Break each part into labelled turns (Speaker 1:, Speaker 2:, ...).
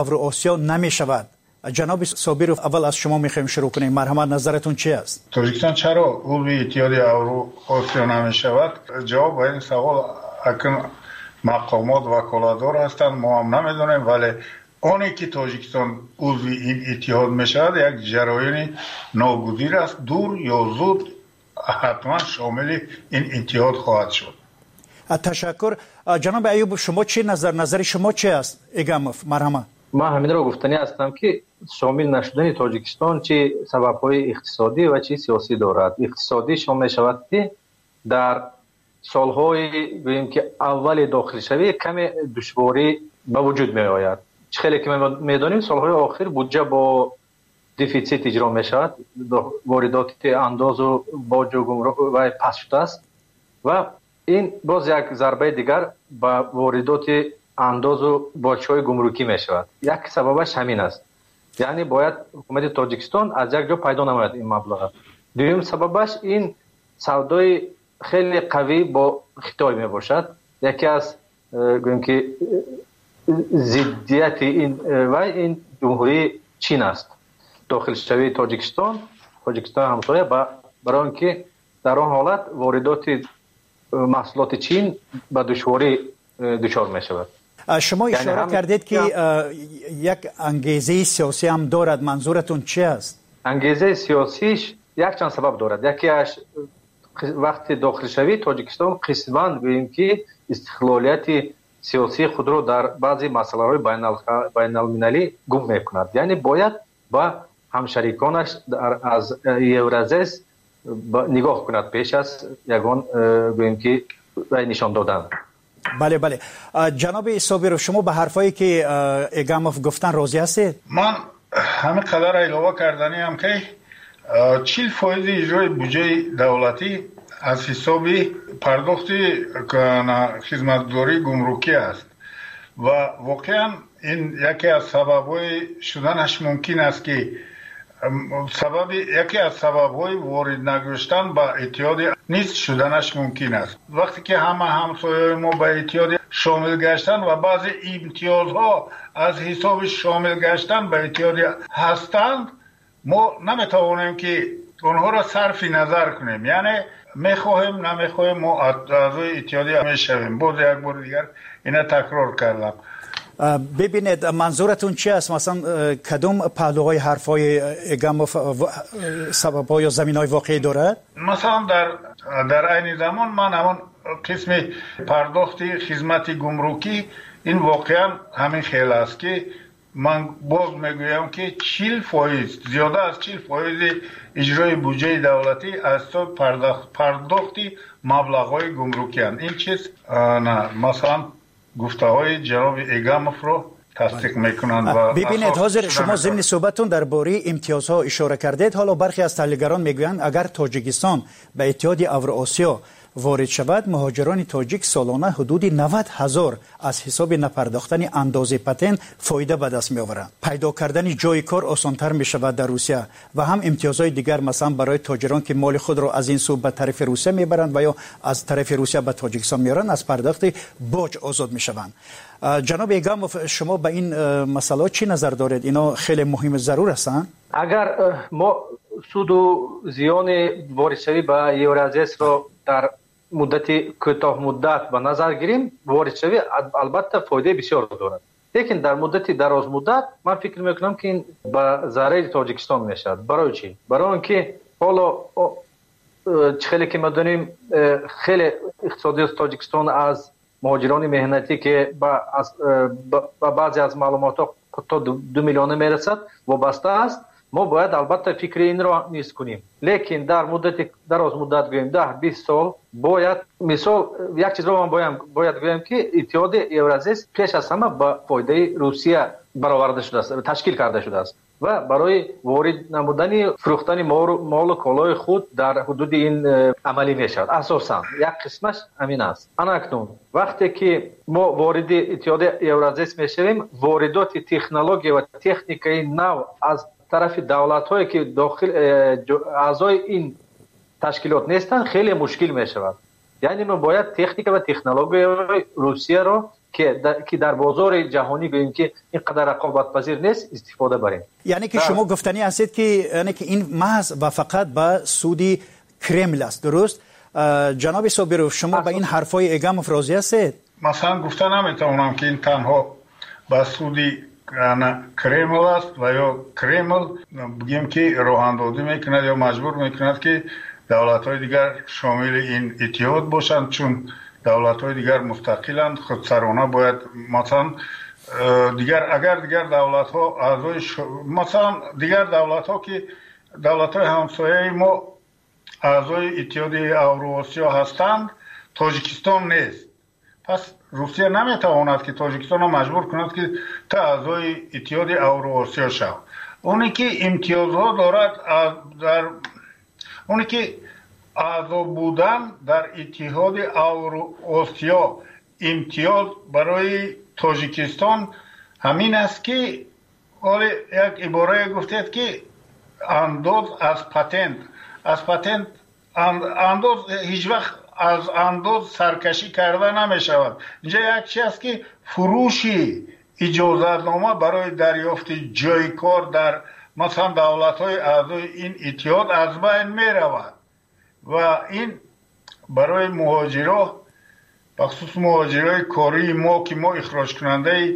Speaker 1: اوراسیا نمی شود. جناب صابرов اول از شما میخوایم شروع کنیم. مرحمت نظرتون چی است؟
Speaker 2: تاجیکستان چرا عضو اتحاد اوراسیا نمی شود؟ جواب به این سوال اکنون مقامات وکالتدار هستند، ما هم نمیدونیم، ولی آنی که تاجیکستان عضو این اتحاد می شود یک جریان ناگزیر است، دور یا زود حتما شامل این اتحاد خواهد شد.
Speaker 1: تشکر. جناب ایوب شما چی نظر شما چی است؟ ایگاموف مرحمت.
Speaker 3: ما همین را گفتنی هستم که شامل نشدن تاجیکستان چه سبب‌های اقتصادی و چه سیاسی دارد. اقتصادی شامل شود که در سالهای گوییم که اول داخل شوی کمی دشواری به وجود می آید. خیلی که میدانیم سالهای آخر بودجه با دفیسیت اجرا می شود، واردات انداز و باج و گمرک و پس شده است و این باز یک ضربه دیگر به واردات انداز و باج‌های گمرکی می شود. یک سببش همین است، یعنی باید حکومت تاجیکستان از یک جا پیدا نماید این مبلغ. دوم سببش این سودای خیلی قوی با خطای می باشد. یکی از گوییم که ضدیت این جمهوری چین است. داخل شوی تاجیکستان همسایه برای اینکه در آن حالت واردات محصولات چین به دشواری دچار می شود.
Speaker 1: شما اشاره کردید که یک انگیزه سیاسی هم دارد، منظورتون چی است؟
Speaker 3: انگیزه سیاسیش یک چند سبب دارد. یکیش وقتی داخل شوی تاجیکستان قسماً گوییم که استقلالیت سیاسی خود رو در بعضی مسائل بین المللی گم میکند، یعنی باید با همشریکانش از یورازیس نگاه کند پیش از یگان گوییم که نشان دادن.
Speaker 1: بله. جناب صابرov شما به حرفایی که ایگاموف گفتن راضی هستید؟
Speaker 2: من همین قدر علاوه کردنی هم که 40% اجرای بودجه دولتی از حساب پرداخت خدمتگزاری گمرکی است و واقعا این یکی از سبب‌های شدنش ممکن است که یکی از سبب‌های وارد نگشتن به اتحاد نیست شدنش ممکن است. وقتی که همه همسایه‌های ما به اتحاد شامل گشتن و بعضی امتیازها از حساب شامل گشتن به اتحاد هستند، ما نمیتوانیم که اونها را صرف نظر کنیم، یعنی میخواهیم نمیخواهیم ما اعضای اتحادیه میشویم. باز یک بار دیگر اینا تکرار کردم.
Speaker 1: ببینید منظورتون چی است؟ مثلا کدوم پهلوهای حرفای ایگاموف سبب‌ها یا زمین‌های واقعی دارد؟
Speaker 2: مثلا در عین زمان من همون قسم پرداخت خدمت گمرکی این واقعا همین خیلی است که من باز میگویم که 40% زیاده از 40% اجرای بودجه دولتی از تو پرداخت مبلغ‌های گمرکی هستند. این چیز نه مثلا گفته های جناب ایگاموف رو تصدیق میکنند. و
Speaker 1: ببینید حاضر شما ضمن صحبتتون درباره امتیازها اشاره کردید. حالا برخی از تحلیلگران میگویند اگر تاجیکستان به اتحاد اوراسیا وارد شود، مهاجران تاجیک سالانه حدود 90,000 از حساب نپرداختن اندازه پتن فایده به دست میآورند. پیدا کردن جای کار آسانتر می شود در روسیه و هم امتیازهای دیگر مثلا برای تاجران که مال خود را از این سو به طرف روسیه میبرند و یا از طرف روسیه به تاجیکستان میارند از پرداخت باج آزاد میشوند. جناب ایگاموف شما به این مسئله چی نظر دارید؟ اینا خیلی مهم ضرور هستند.
Speaker 3: اگر ما سود و زیان واردشوی به یورازیس را در مدت کوتاه مدت به نظر گیریم، واردشوی البته فایده بسیار دارد، لیکن در مدت دراز مدت من فکر میکنم که این به ضرر تاجیکستان میشد. برای چی؟ برای اینکه حالا خیلی که ما دونیم خیلی اقتصادی تاجیکستان از مهاجران مهنتی که با بعضی از معلومات تا 2 میلیون میرسد وابسته است. ما باید البته فکر این را نیست کنیم، لیکن در مدت دراز مدت گویم 10-20 سال باید مثال یک چیز را من باید گویم که اتحاد یورازیس پیش از همه با فایده روسیه برآورده شده است، تشکیل کرده شده است و برای وارد نمودن فروختن مال و کالای خود در حدود این عملی می شود. اساسا یک قسمش همین است. اکنون وقتی که ما وارد اتحاد یورازیس می شویم، واردات تکنولوژی و تکنیکی نو از طرف دولت‌هایی که داخل اعضای این تشکیلات نیستند خیلی مشکل می شود. یعنی ما باید تکنیک و تکنولوژی روسیه را که در بازار جهانی گوییم که اینقدر رقابت پذیر نیست استفاده بریم.
Speaker 1: یعنی که شما گفتنی هستید که یعنی که این محض و فقط به سودی کرمل است، درست؟ جناب صابرو، شما به این حرفای ایگا مفروضی هستید؟
Speaker 2: مثلا گفتن نمیتونم که این تنها به سودی کرمل است و یا کرمل بگیم که راه اندازی میکند یا مجبور میکند که دولت‌های دیگر شامل این اتحاد باشند، چون دولت‌های دیگر مستقلند، خودسرانه باید مثلا اگر دیگر دولت‌ها اعضای مثلا دیگر دولت‌ها که دولت‌های همسایه ما اعضای اتحاد اوراسیا هستند، تاجیکستان نیست. پس روسیه نمیتواند که تاجیکستان را مجبور کند که تا اعضای اتحاد اوراسیا شود. اونی که امتیازها دارد اونی که اعضا بودن در اتحاد اوراسیا امتیاز برای تاجیکستان همین است که یک عباره گفتید که انداز از پتنت انداز هیچ وقت از انداز سرکشی کرده نمی شود. اینجا یک چیز است که فروشی اجازتنامه برای دریافت جای کار در مثلا دولت‌های اعضای این اتحاد از بین می رود و این برای مهاجرا بخصوص مهاجرای کاری ما که ما اخراج کننده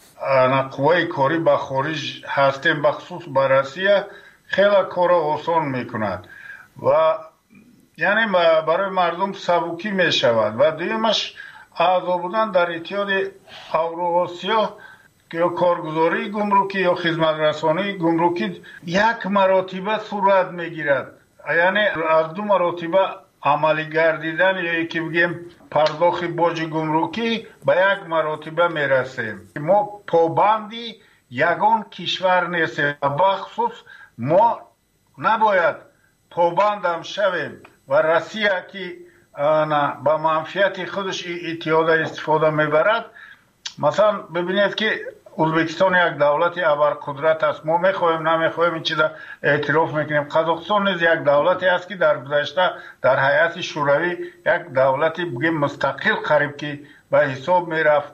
Speaker 2: قوای کاری به خارج هستیم بخصوص به روسیه خیلی کار آسان میکند و یعنی برای مردم سبکی می شود و دیمش اعضا بودن در اتحاد اوراسیا که یا کارگزاری گمرکی یا خدمت رسانی گمرکی یک مراتبه صورت میگیرد، یعنی از دو مراتبه عملی گردیدن یا یکی بگیم پرداخت باج گمرکی به یک مراتبه میرسیم. ما پابندی یگان کشور نیستیم و بخصوص ما نباید پابندم شویم و روسیه که به منفعت خودش اتحاد استفاده میبرد. مثلا ببینید که ازبکستان یک دولت ابرقدرت است، ما میخوایم نمیخوایم این چیزا اعتراف میکنیم. قزاقستان نیز یک دولتی است که در گذشته در هیئت شوروی یک دولتی بگیم مستقل قریب که به حساب میرفت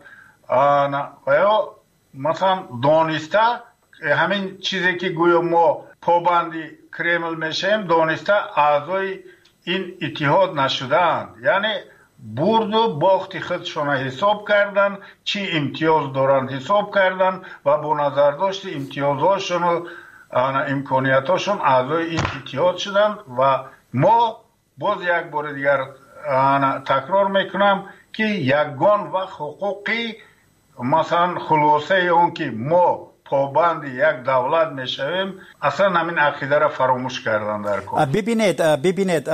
Speaker 2: و یا مثلا دانسته همین چیزی که گویا ما پابندی کرمل میشیم دانسته اعضای این اتحاد نشدند، یعنی برد و باخت خودشون حساب کردن، چی امتیاز دارند حساب کردن و با نظر داشت امتیازهاشون و امکانیتاشون اعضای این اتحاد شدند و ما باز یک بار دیگر تکرار میکنم که یگان و حقوقی مثلا خلاصه اون که ما پابند یک دولت میشویم اصلا همین عقیده را فراموش کردن در کار.
Speaker 1: ببینید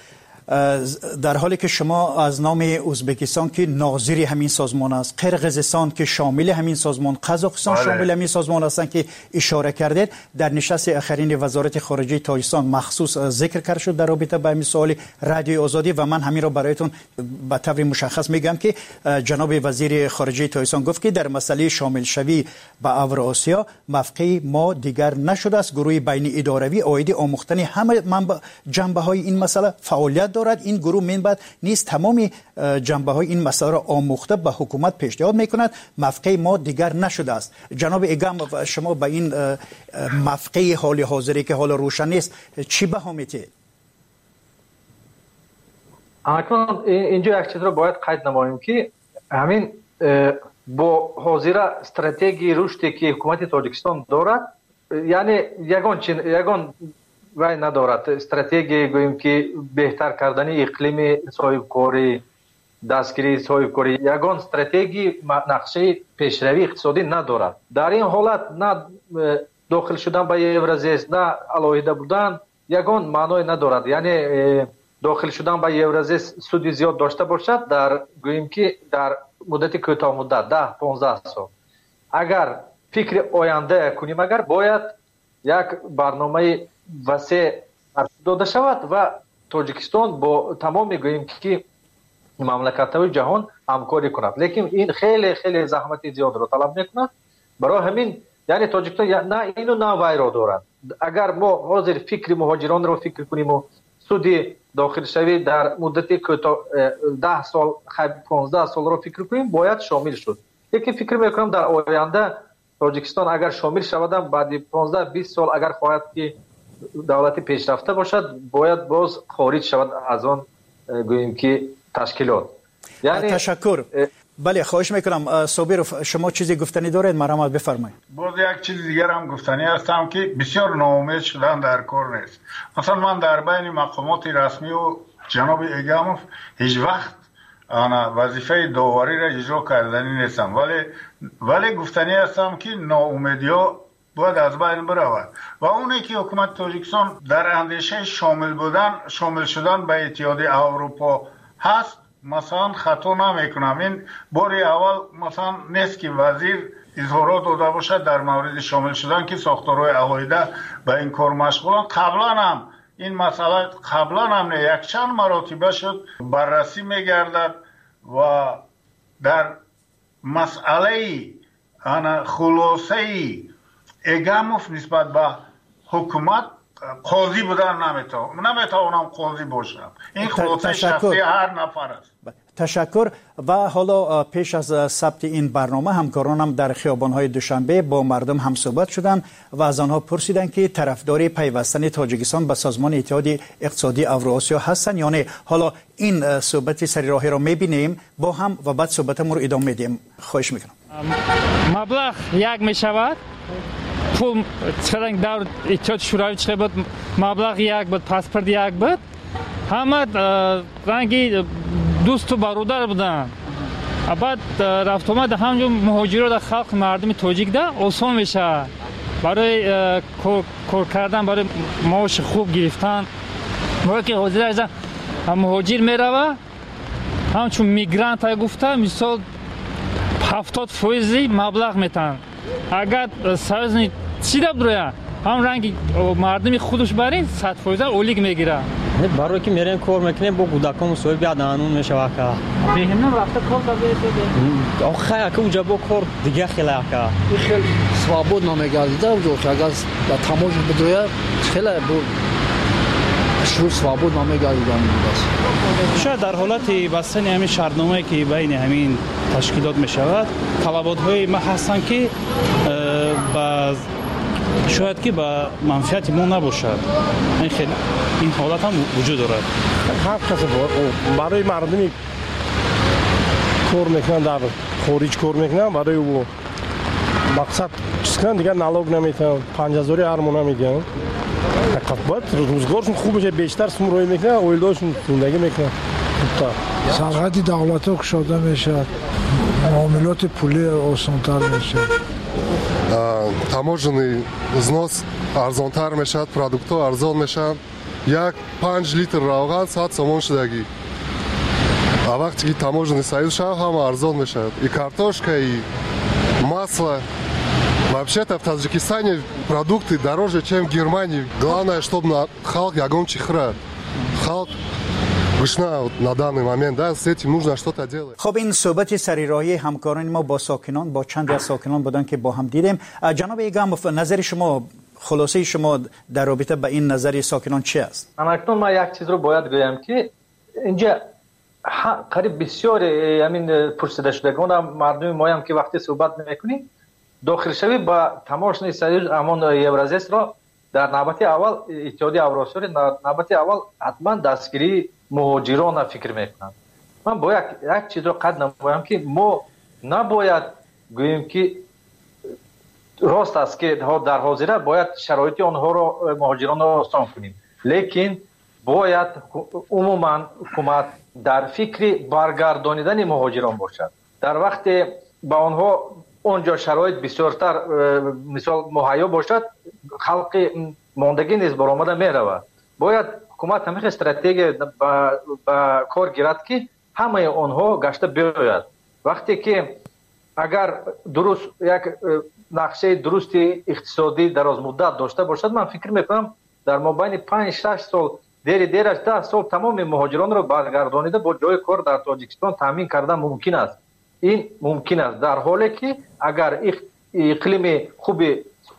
Speaker 1: در حالی که شما از نام ازبکستان که ناظری همین سازمان است، قرقیزستان که شامل همین سازمان، قزاقستان شامل همین سازمان هستند که اشاره کردید، در نشست اخرین وزارت خارجه تاجیکستان مخصوص ذکر کرد شد در رابطه با همین سوال رادیوی آزادی و من همین را برایتون به طور مشخص میگم که جناب وزیر خارجه تاجیکستان گفت که در مسئله شامل شوی به اوراسیا موقع ما دیگر نشده است. گروه بین اداروی عاید آموختن همه جنبه های این مسئله فعالیت دارد. این گروه منبعد نیست تمام جنبه های این مسئله را آموخته به حکومت پیشنهاد میکند. موقع ما دیگر نشده است. جناب ایگام شما به این موقع حال حاضری که حال روشن نیست چی بها میتید؟
Speaker 3: اکنون اینجا یک چیز را باید قید نماییم که همین با حاضر استراتژی رشدی که حکومت تاجیکستان دارد، یعنی یگان وای ندارد استراتژی گوییم که بهتر کردن اقلیم صاحبکاری، دستگیری صاحبکاری، یگان استراتژی نقشه پیشروی اقتصادی ندارد. در این حالت نه داخل شدن به یورازیس نه علاوه بودن یگان معنی ندارد. یعنی داخل شدن به یورازیس سودی زیاد داشته باشد در گوییم که در مدت کوتاه مدت 10-15 سال اگر فکر آینده کنیم، اگر باید یک برنامه وسیع داده شود و تاجیکستان با تمام میگوییم که مملکت‌های جهان همکاری کند، لیکن این خیلی خیلی زحمت زیاد را طلب میکند. برای همین یعنی تاجیکستان نه وای را دارد. اگر ما حاضر فکر مهاجران را فکر کنیم و سود داخلشوی در مدت کوتاه 10 سال 15 سال رو فکر کنیم باید شامل شد. یکی فکر میکنم در آینده تاجیکستان اگر شامل شود بعد 15 20 سال اگر خواهد که دولت پیشرفته باشد باید باز خارج شود از آن گوییم که تشکیلات.
Speaker 1: یعنی تشکر. بله خواهش میکنم صابر شما چیزی گفتنی دارید مرحمت بفرمایید.
Speaker 2: باز یک چیز دیگر هم گفتنی هستم که بسیار ناامید شدن در کار نیست. مثلا من در بین مقامات رسمی و جناب ایگاموف هیچ وقت وظیفه داوری را اجرا کردنی نیستم ولی گفتنی هستم که ناامیدی ها باید از بین برود و اونی که حکومت تاجیکستان در اندیشه شامل شدن به اتحادیه اروپا هست مثلا خطا نمیکنم. این باری اول مثلا نیست که وزیر اظهارات داده باشد در مورد شامل شدن که ساختارهای عقاید به این کار مشغولن. قبلا هم این مسئله یک چند مراتبه شد بررسی میگردد و در مسئله خلاصه ایگاموف نسبت به حکومت قاضی بودن نمیتوانم قاضی باشم. این خلاصه شخصی هر نفر است.
Speaker 1: تشکر. و حالا پیش از ثبت این برنامه همکارانم در خیابان‌های دوشنبه با مردم هم صحبت شدند و از آنها پرسیدند که طرفدار پیوستن تاجیکستان به سازمان اتحادیه اقتصادی اوراسیا هستند یا نه. حالا این صحبت سری راهی را می‌بینیم با هم و بعد صحبتمون رو ادامه میدیم. خواهش می‌کنم.
Speaker 4: مبلغ یک میشود پول چرنگ در اتحاد شوروی چه بود مبلغ یک بود پاسپورت یک بود همه رنگی دوست و برادر بودن. بعد رفت آمد همونجا مهاجرات در خلق مردم تاجیک ده آسان میشه برای کار کردن برای معاش خوب گرفتن. موقع که حاضر هستن مهاجر میروه همچون میگرانت های گفته مثال 70% مبلغ میتن اگر سازنی چی دب رویا هم رنگی مردمی خودش برین 100% اولیگ میگیره.
Speaker 5: برای که میرین کار میکنیم با کودکان مسئول بیاد قانون میشه که
Speaker 4: بهنم رفته کار کرده
Speaker 5: آخه که اونجا با کار دیگه خیلی که
Speaker 6: خیلی свободно نمیگردیده اونجا که اگر در تماش بدویه خیلی شروع свободно نمیگردیده
Speaker 7: شاید در حالت بستن همین شرطنامه‌ای که بین همین تشکیلات میشود طلبات‌های ما هستند که شاید که به منفعت ما نباشد. این حالت هم وجود دارد.
Speaker 8: هر کسی برای مردمی کار میکنن در خارج کار میکنن برای او مقصد چیز کنن دیگه نالوگ نمیتن 5000 هر ماه نمیدن. باید روزگارشون خوب میشه بیشتر سمروی میکنن اویلداشون زندگی میکنن.
Speaker 9: سرحد دولت ها کشاده میشه معاملات پولی آسانتر میشه
Speaker 10: таможенный взнос арзонтар мешад, продуктҳо арзон мешанд. Як 5 литр равған 100 сомон шудагӣ. А вақте ки таможенный союз шав ҳама арзон мешад. И картошка, и масло. Вообще-то в Таджикистане продукты дороже, чем в Германии. Главное, чтобы халк ягон чихра. Халк на данный момент, да, с этим нужно что-то делать.
Speaker 1: خب این صحبت سریراهی همکاران ما با ساکنان با چند از ساکنان بودن که با هم دیدیم. جناب ایگاموف نظر شما خلاصه شما در رابطه با این نظر ساکنان چی است؟
Speaker 3: اکنون ما یک چیز رو باید بگم که اینجا قریب بسیار همین پرسیده شدگان مردم ما هم که وقتی صحبت میکنیم داخل شوی با تماشای سریع امان یورازیس را در نوبت اول اتحادیه اوراسیا در نوبت اول حتما دستگیری مهاجران فکر میکنم. من باید یک چیز رو قد نمایم که ما نباید گوییم که راست است که در حاضره باید شرایط آنها رو مهاجران رو آسان کنیم، لیکن باید عموما حکومت در فکر برگردانیدن مهاجران باشد. در وقت با آنها اونجا شرایط بسیارتر مثال مهیا باشد خلق ماندگی نیز برآمده میرود. باید حکومت همیشه استراتژی با کار گیرد که همه آنها گشته بیاید. وقتی که اگر درست یک نقشه درست اقتصادی دراز مدت داشته باشد من فکر میکنم در مابین 5-6 سال دیرش 10 سال تمام مهاجران را برگردانیده با جای کار در تاجیکستان تامین کردن ممکن است. این ممکن است در حالی که اگر اقلیم خوب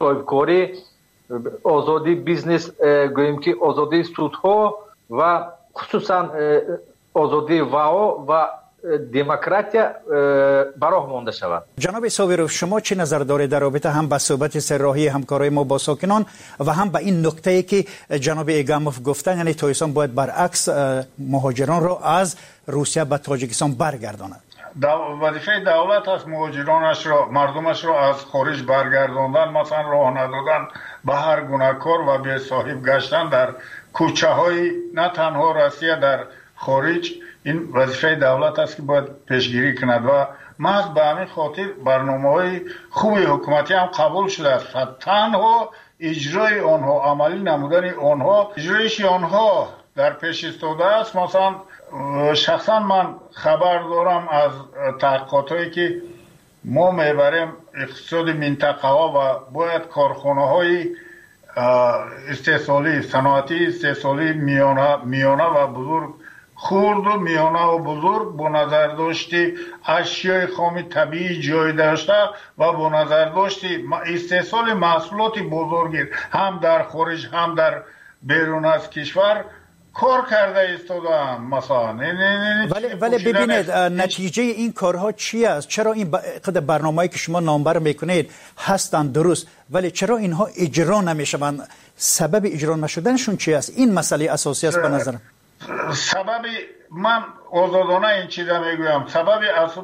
Speaker 3: صاحبکاری آزادی بیزنس گوییم که آزادی سودها و خصوصا آزادی واو و دموکراتیا براه مانده شود.
Speaker 1: جناب صابرов شما چه نظر دارید در رابطه هم با صحبت سرراهی همکاری ما با ساکنان و هم با این نکته‌ای که جناب ایگاموف گفتن، یعنی تاجیکستان باید برعکس مهاجران را از روسیه به تاجیکستان برگرداند؟
Speaker 2: وظیفه دولت است مهاجرانش را، مردمش را از خارج برگرداندن، مثلا راه ندادن به هر گونه کار و بی صاحب گشتن در کوچه های نه تنها روسیه در خارج. این وظیفه دولت است که باید پیشگیری کند و محض به همین خاطر برنامه‌های خوبی حکومتی هم قبول شده است. تنها اجرای آنها، عملی نمودن آنها، اجرایش آنها در پیش ایستاده است. مثلا شخصا من خبر دارم از تحقیقاتی که ما میبریم اقتصاد منطقه ها و باید کارخانه های استحصالی، صنعتی استحصالی میانه و بزرگ، خرد و میانه و بزرگ با نظر داشتی اشیای خام طبیعی جای داشته و با نظر داشتی استحصال محصولات بزرگی هم در خارج هم در بیرون از کشور کار کرده ایستادن. مثلا
Speaker 1: ولی ببینید نتیجه این کارها چی است؟ چرا این برنامه‌ای که شما نامبر میکنید هستند درست، ولی چرا اینها اجرا نمیشوند؟ سبب اجرا نشدنشون چی است؟ این مسئله اساسی است به نظرم.
Speaker 2: سبب من آزادانه این چیزا میگویم، سبب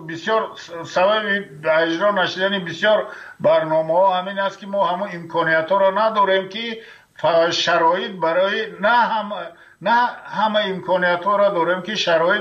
Speaker 2: اجرا نشدن بسیار برنامه‌ها همین است که ما همون امکانیت ها را نداریم که شرایط برای نه همه امکانیت ها را داریم که شرایط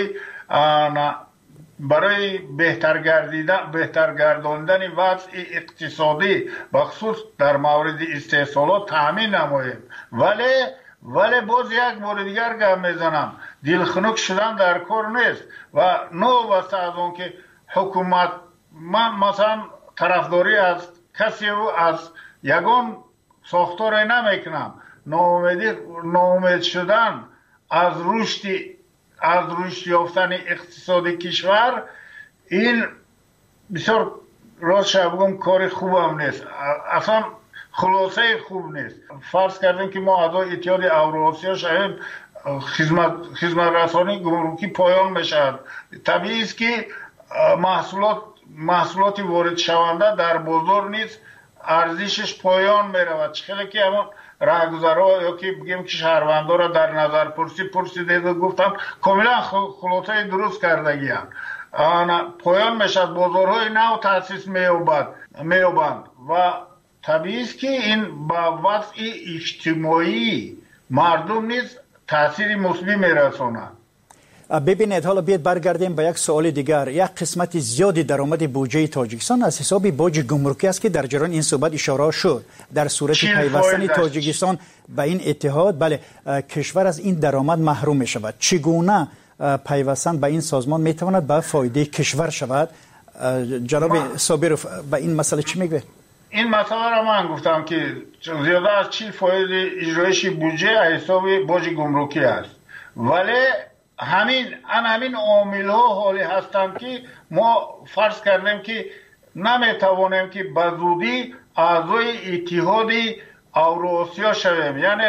Speaker 2: برای بهتر گرداندن وضع اقتصادی بخصوص در مورد استحصالات تامین نماییم. ولی باز یک بار دیگر گپ میزنم، دلخنک شدن در کار نیست و نو بسته از اون که حکومت، من مثلا طرفداری از کسی و از یگان ساختار نمیکنم. ناامید شدن از رشد یافتن اقتصاد کشور، این بسیار راست بگم کار خوبم نیست، اصلا خلاصه خوب نیست. فرض کردیم که ما اعضای اتحاد اوراسیا شویم، خدمت رسانی گمرکی پایان بشد. طبیعی است که محصولات وارد شونده در بازار نیست ارزشش پایان میرود. چخیلی که همون راهگذرها یا که بگیم که شهروندان را در نظر پرسیدید و گفتم کاملا خلاصه درست کردگی هم. پایان میشد، بازارهای نو تأسیس میابند و طبیعی است که این با وضع اجتماعی مردم نیز تأثیر مثبت میرساند.
Speaker 1: ببینید حالا بیاید برگردیم به یک سوال دیگر. یک قسمت زیادی درآمد بودجه تاجیکستان از حساب باج گمرکی است که در جریان این صحبت اشاره شد. در صورت پیوستن تاجیکستان به این اتحاد، بله، کشور از این درآمد محروم می شود. چگونه پیوستن به این سازمان می تواند به فایده کشور شود؟ جناب صابرов به این مسئله چی میگه؟
Speaker 2: این مسئله را من گفتم که زیاده از 40% اجرایش بودجه از حساب باج گمرکی است، ولی همین عامل ها حالی هستند که ما فرض کردیم که نمیتوانیم که به زودی اعضای اتحاد اوراسیا شویم. یعنی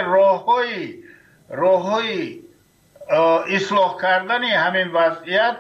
Speaker 2: راههای اصلاح کردن همین وضعیت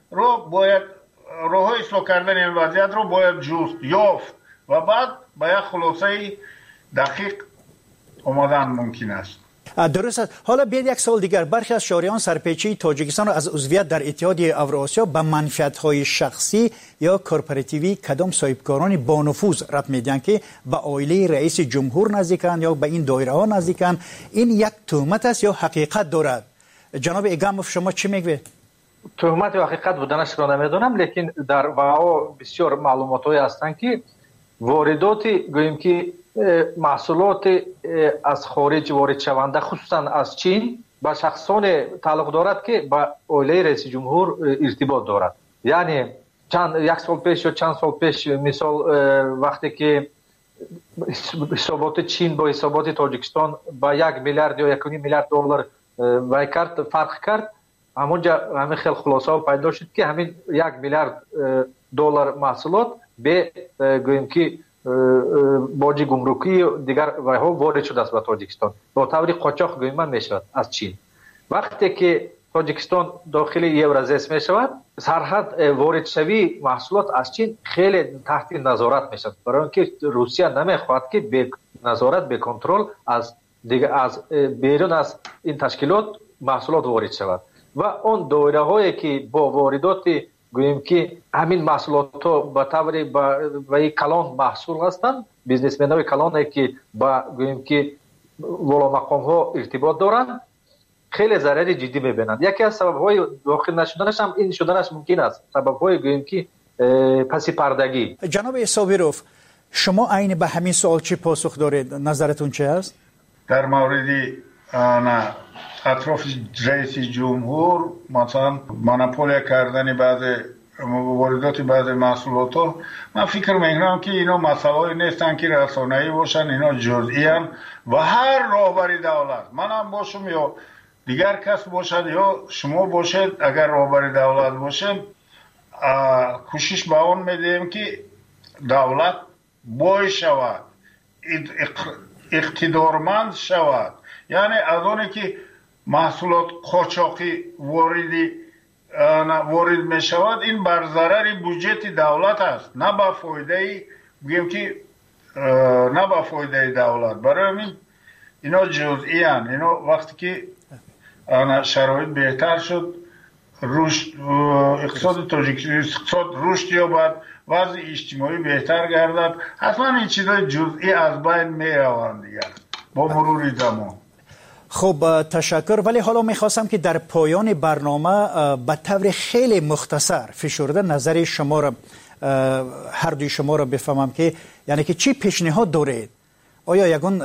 Speaker 2: رو باید جست یافت و بعد به یک خلاصه دقیق آمدن ممکن است.
Speaker 1: درست است. حالا بیاید یک سوال دیگر. برخی از شهریان سرپیچی تاجیکستان را از عضویت در اتحاد اوراسیا به منفعت‌های شخصی یا کورپوراتیوی کدام صاحبکاران با نفوذ ربط میدن که به عائله رئیس جمهور نزدیکند یا به این دایره ها نزدیکند. این یک تهمت است یا حقیقت دارد؟ جناب ایگاموف شما چی میگوید؟
Speaker 3: تهمت و حقیقت بودنش را نمیدونم، لیکن در واقع بسیار معلوماتی هستند که واردات گوییم که محصولات از خارج وارد شونده خصوصا از چین با شخصان تعلق دارد که با عائله رئیس جمهور ارتباط دارد. یعنی یک سال پیش یا چند سال پیش مثال وقتی که حسابات چین با حسابات تاجیکستان با 1 میلیارد یا 1.5 میلیارد دلار فرق کرد، همونجا همین خیلی خلاصه پیدا شد که همین 1 میلیارد دلار محصولات به گوییم که باج گمرکی دیگر ها وارد شده است به تاجیکستان با طور قاچاق گوییم میشود از چین. وقتی که تاجیکستان داخل یورازیس می شود سرحد واردشوی محصولات از چین خیلی تحت نظارت می شود، برای اینکه روسیه نمیخواهد که به نظارت به کنترل از بیرون از این تشکیلات محصولات وارد شود و اون دایره هایی که با واردات گوییم که همین محصولات ها به طور به کلان محصول هستند، بیزنسمن های کلان که با گوییم که والا مقام ها ارتباط دارند خیلی ضرر جدی میبینند. یکی از سبب های داخل نشدنش هم این شدنش ممکن است، سبب های گوییم که پسی پردگی.
Speaker 1: جناب صابروف، شما عین به همین سوال چی پاسخ دارید؟ نظرتون چه است؟
Speaker 2: در مورد اطراف رئیس جمهور مثلا مونوپولیا کردن بعض واردات بعض محصولات ها، من فکر میکنم که اینا مسائلی نیستن که رسانه‌ای باشن، اینا جزئی ان و هر راهبر دولت، منم باشم یا دیگر کس باشد یا شما باشید، اگر راهبر دولت باشیم کوشش به اون میدیم که دولت بای شود، اقتدارمند شود، یعنی از اونی که محصولات قاچاقی وارد می شود این بر ضرر بودجه دولت است، نه به فایده بگیم که نه به فایده دولت. برای همین اینا جزئی ان. اینا وقتی که شرایط بهتر شد، رشد اقتصاد تاجیکستان رشد یابد، وضع اجتماعی بهتر گردد، حتما این چیزای جزئی از بین می روند دیگر با مرور زمان.
Speaker 1: خب تشکر. ولی حالا میخواستم که در پایان برنامه به طور خیلی مختصر فشرده نظر شما را هر دوی شما را بفهمم که یعنی که چی پیشنهاد دارید؟ آیا یگان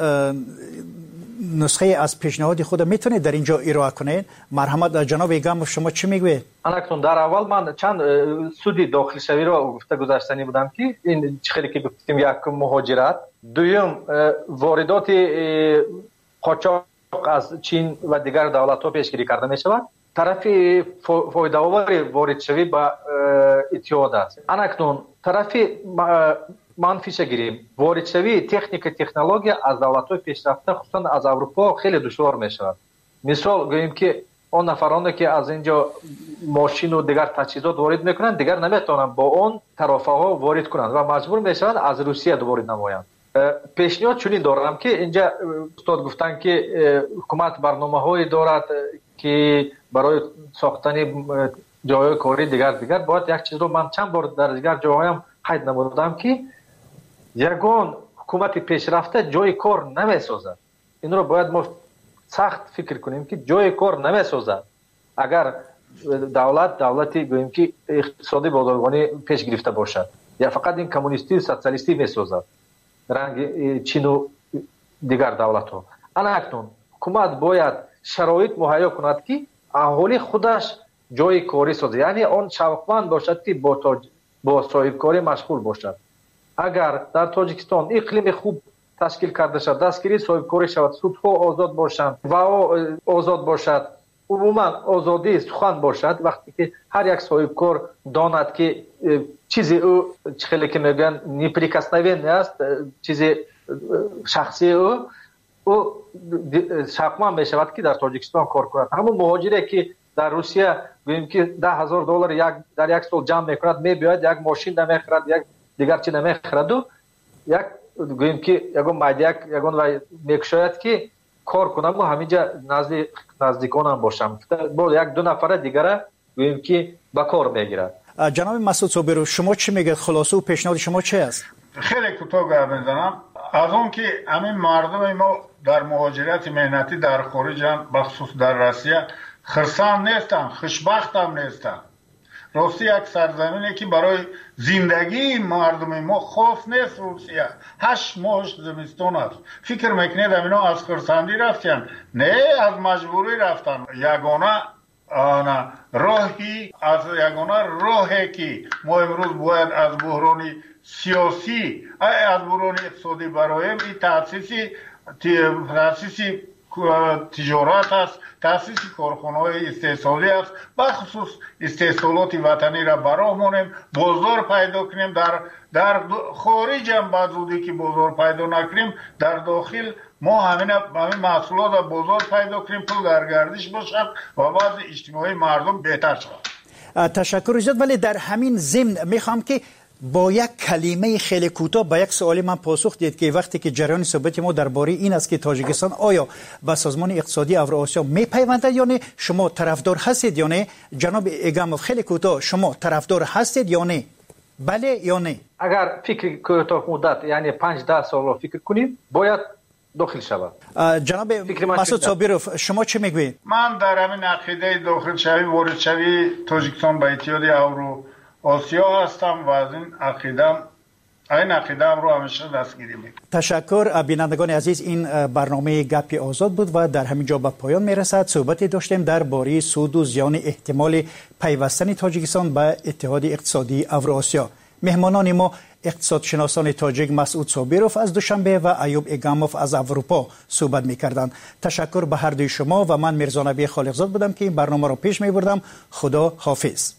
Speaker 1: نسخه از پیشنهاد خود میتونید در اینجا ارائه کنید؟ مرحمت جناب ایگم شما چی میگوید؟
Speaker 3: انکتون در اول من چند سودی داخل شوی را گفته گذاشتنی بودم که این خیلی که گفتیم، یک مهاجرت، دوم واردات قاچاق از چین و دیگر دولت ها پیشگیری کرده می شود، طرف فایده آور وارد شوی به اتحاد است. انکتون طرف منفیش گیریم، وارد شوی تکنولوژی از دولت های پیشرفته خصوصا از اروپا خیلی دشوار می شود. مثال گوییم که اون نفرانی که از اینجا ماشین و دیگر تجهیزات وارد میکنند دیگر نمیتونن با اون طرفه ها وارد کنند و مجبور میشوند از روسیه وارد نمایند. پیشنهاد چنین دارم که اینجا استاد گفتن که حکومت برنامه‌هایی دارد که برای ساختن جای کاری دیگر باید یک چیز رو من چند بار در دیگر جاهایم قید نمودم که یگان حکومت پیشرفته جای کار نمیسازد. این رو باید ما سخت فکر کنیم که جای کار نمیسازد. اگر دولتی گوییم که اقتصادی بازرگانی پیش گرفته باشد یا فقط این کمونیستی سوسیالیستی میسازد رنگ چین و دیگر دولت ها. اکنون حکومت باید شرایط مهیا کند که اهالی خودش جای کاری سازد، یعنی آن شوقمند باشد که با صاحب کاری مشغول باشد. اگر در تاجیکستان اقلیم خوب تشکیل کرده شد، دستگیری صاحب کاری شود، سودها آزاد باشند و آزاد باشد، عموما آزادی سخن باشد، وقتی که هر یک صاحب کار داند که چیزی او خیلی که میگن نیپریکسنوین است، چیزی شخصی او شوقمند می شود که در تاجیکستان کار کند. همون مهاجری که در روسیه گوییم که $10,000 در یک سال جمع میکند، میباید یک ماشین نمیخرد، یک دیگر چی نمیخرد و یک گوییم که یگان مایدیک یگان میکشاید که کار کنم و همینجا نزدیکانم باشم، با یک دو نفر دیگر گوییم که به کار میگیرد.
Speaker 1: جناب مسعود صابرو شما چی میگید؟ خلاصه و پیشنهاد شما چه است؟
Speaker 2: خیلی کوتاه گپ میزنم. از اون که همین مردم ما در مهاجرت مهنتی در خارجن، بخصوص در روسیه خرسان نیستن، خوشبخت هم نیستن. راستی یک سرزمینی که برای زندگی مردم ما خاص نیست. روسیه 8 ماه زمستان است. فکر میکنید اینا از خرسندی رفتن؟ نه، از مجبوری رفتن. یگانه راهی که ما امروز باید از بحران سیاسی از بحران اقتصادی برایم این تأسیس تجارت است، تاسیس کارخانه‌های استحصالی است. بخصوص استحصالات وطنی را براه مانیم، بازار پیدا کنیم. در خارج هم بازودی که بازار پیدا نکنیم، در داخل ما همین محصولات را بازار پیدا کنیم، پول در گردش باشد و بعد اجتماعی مردم بهتر شود.
Speaker 1: تشکر زیاد. ولی در همین ضمن میخوام که با یک کلمه خیلی کوتاه با یک سوالی من پاسخ دید که وقتی که جریان صحبت ما درباره این است که تاجیکستان آیا به سازمان اقتصادی اوراسیا میپیوندد یا نه، شما طرفدار هستید یا نه؟ جناب ایگاموف خیلی کوتاه، شما طرفدار هستید یا نه؟ بله یا نه؟
Speaker 3: اگر فکر کوتاه مدت یعنی 5-10 سال فکر کنیم باید داخل شود.
Speaker 1: جناب مسعود صابروف شما چه میگویید؟
Speaker 2: من در همین عقیده داخل شوی وارد شوی تاجیکستان به اتحاد اوراسیا هستم و از این عقیده‌ام رو همیشه دستگیری میکنم.
Speaker 1: تشکر. بینندگان عزیز، این برنامه گپی آزاد بود و در همین جا به پایان میرسد. صحبتی داشتیم درباره سود و زیان احتمال پیوستن تاجیکستان به اتحاد اقتصادی اوراسیا. مهمانان ما اقتصادشناسان تاجیک مسعود صابروف از دوشنبه و ایوب ایگاموف از اروپا صحبت می‌کردند. تشکر به هر دوی شما و من میرزا نبی خالقزاد بودم که این برنامه را پیش می‌بردم. خدا حافظ.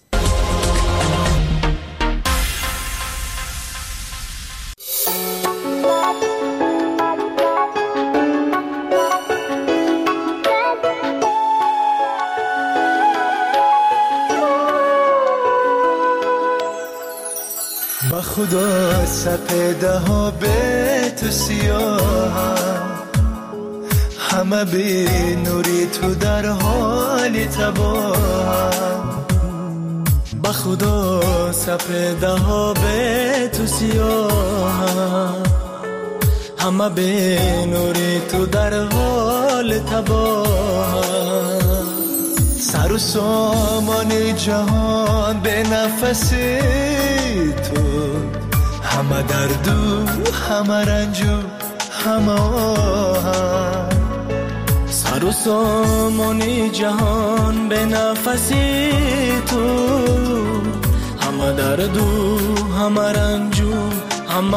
Speaker 11: خدا سپیده ها به تو سیاه، همه به نوری تو در حال تباه. به خدا سپیده ها به تو سیاه، همه به نوری تو در حال تباه. سر و سامان جهان به نفسی تو، همه دردو همه رنجو همه آهن. سر و سامان جهان به نفسی تو، همه دردو همه رنجو همه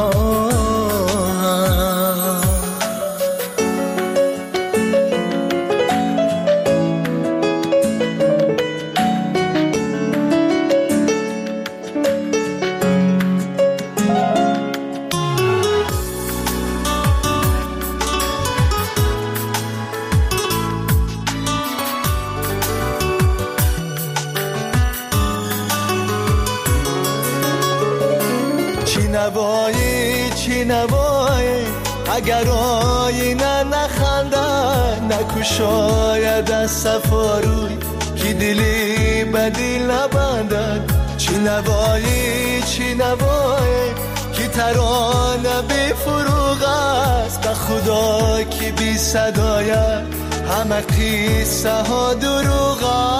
Speaker 11: آهن. چی نوایی اگر آینه نخنده، نکشاید از سفاروی که دلی به دل نبندد. چی نوایی که ترانه بی فروغ است، به خدا که بی صدایت همه قصه ها دروغ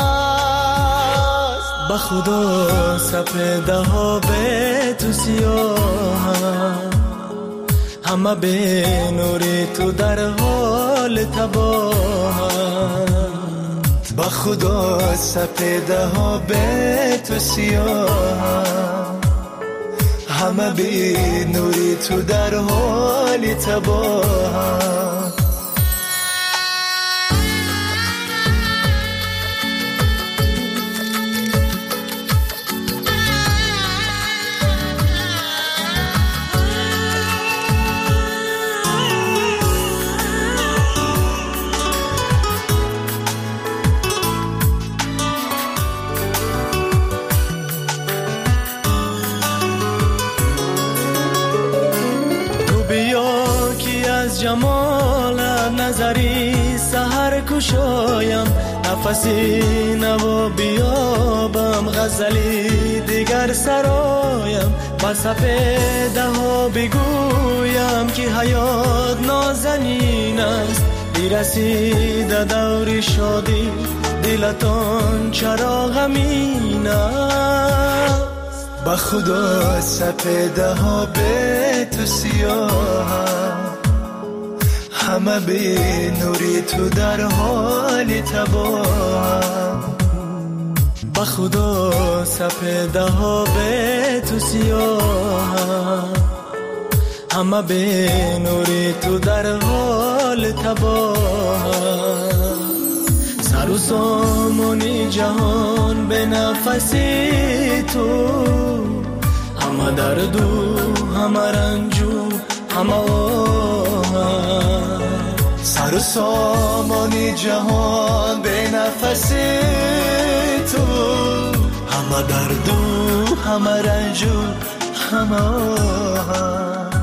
Speaker 11: است. به خدا سپیده ها به تو سیاه، همه به نوری تو در حال تباه. به خدا سپیده ها به تو سیاه، همه به نوری تو در حال تباه. جمال نظری سحر کشایم، نفسی نوا بیابم، غزلی دیگر سرایم. با سپیده ها بگویم که حیات نازنین است، بیرسیده دور شادی دلتان چرا غمین است. به خدا سپیده ها به تو سیاه، همه به نوری تو در حال تباه. به خدا سپیده ها به تو سیاه، همه به نوری تو در حال تباه. تباه سر و سامانی جهان به نفسی تو همه درد و همه رنج و همه آه سر و سامانی جهان به نفسی تو همه درد و همه رنج و همه آه